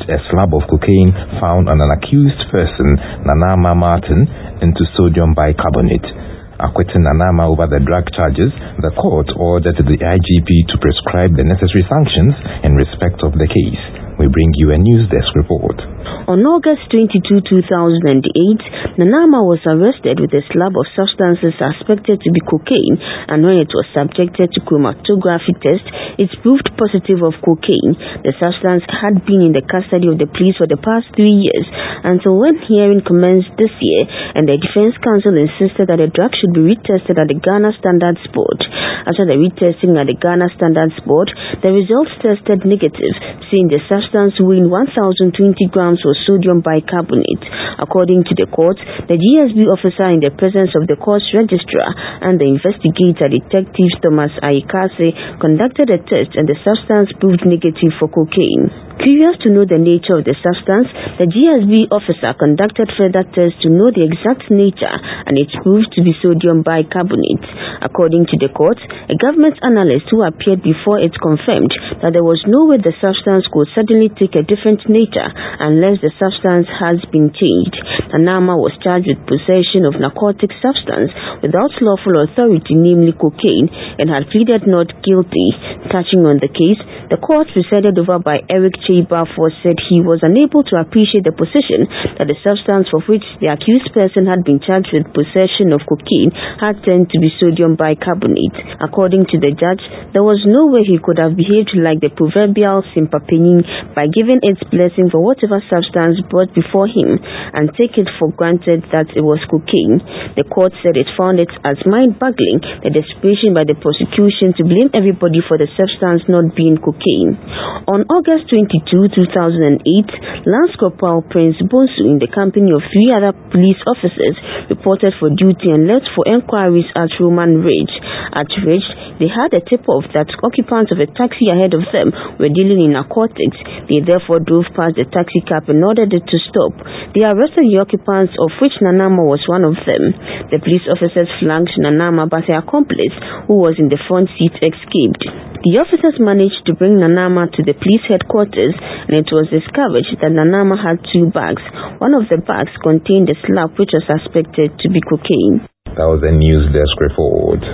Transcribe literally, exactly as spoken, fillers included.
a slab of cocaine found on an accused person, Nanama Martin, into sodium bicarbonate. Acquitting Nanama over the drug charges, the court ordered the I G P to prescribe the necessary sanctions in respect of the case. We bring you a news desk report. On August twenty-second, two thousand eight, Nanama was arrested with a slab of substances suspected to be cocaine, and when it was subjected to chromatography test, it proved positive of cocaine. The substance had been in the custody of the police for the past three years, until when hearing commenced this year, and the Defense Counsel insisted that the drug should be retested at the Ghana Standards Board. After the retesting at the Ghana Standards Board, the results tested negative, saying the substance weighing one thousand twenty grams was sodium bicarbonate. According to the court, the G S B officer in the presence of the court's registrar and the investigator, Detective Thomas Ayikase, conducted a test and the substance proved negative for cocaine. Curious to know the nature of the substance, the G S B officer conducted further tests to know the exact nature, and it proved to be sodium bicarbonate. According to the court, a government analyst who appeared before it confirmed that there was no way the substance could suddenly take a different nature unless the substance has been changed. Nanama was charged with possession of narcotic substance without lawful authority, namely cocaine, and had pleaded not guilty. Touching on the case, the court, presided over by Eric Cheibafor, said he was unable to appreciate the position that the substance for which the accused person had been charged with possession of cocaine had turned to be sodium bicarbonate. According to the judge, there was no way he could have behaved like the proverbial Simpapenin by giving its blessing for whatever substance brought before him and take it for granted that it was cocaine. The court said it found it as mind-boggling the desperation by the prosecution to blame everybody for the substance not being cocaine. On August twenty-second, two thousand eight, Lance Corporal Prince Bonsu, in the company of three other police officers, reported for duty and left for inquiries at Roman Ridge. At Ridge, they had a tip-off that occupants of a taxi ahead of them were dealing in narcotics. They therefore drove past the taxi cab and ordered it to stop. They arrested the occupants, of which Nanama was one of them. The police officers flanked Nanama, but her accomplice, who was in the front seat, escaped. The officers managed to bring Nanama to the police headquarters, and it was discovered that Nanama had two bags. One of the bags contained a slab which was suspected to be cocaine. That was a news desk report.